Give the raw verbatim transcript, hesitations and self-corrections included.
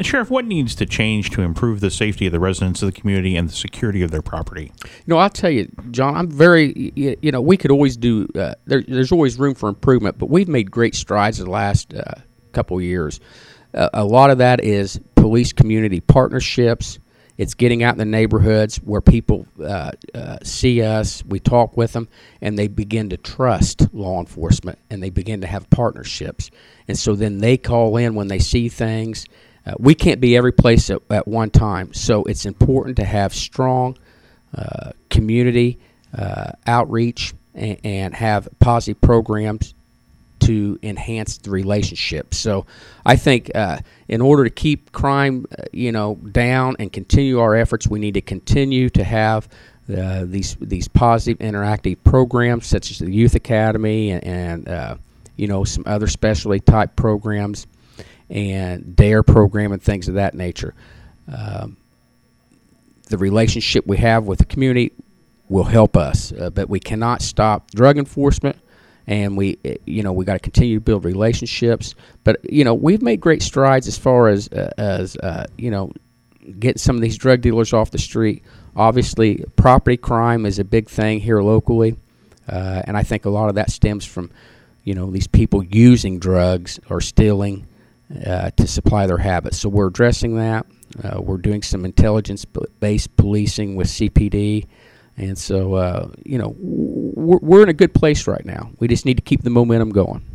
Sheriff, what needs to change to improve the safety of the residents of the community and the security of their property? You know, I'll tell you, John, I'm very, y- you know, we could always do, uh, there, there's always room for improvement, but we've made great strides in the last uh, couple of years. Uh, a lot of that is police-community partnerships. It's getting out in the neighborhoods where people uh, uh, see us, we talk with them, and they begin to trust law enforcement, and they begin to have partnerships. And so then they call in when they see things. Uh, we can't be every place at, at one time, so it's important to have strong uh, community uh, outreach and, and have positive programs to enhance the relationship. So I think uh, in order to keep crime, uh, you know, down and continue our efforts, we need to continue to have uh, these these positive interactive programs such as the Youth Academy and, and uh, you know, some other specialty type programs and DARE program and things of that nature. Um, the relationship we have with the community will help us, uh, but we cannot stop drug enforcement. And we, you know, we got to continue to build relationships. But you know, we've made great strides as far as uh, as uh, you know, getting some of these drug dealers off the street. Obviously, property crime is a big thing here locally, uh, and I think a lot of that stems from, you know, these people using drugs or stealing uh, to supply their habits. So we're addressing that. Uh, we're doing some intelligence-based policing with C P D. And so, uh, you know, we're, we're in a good place right now. We just need to keep the momentum going.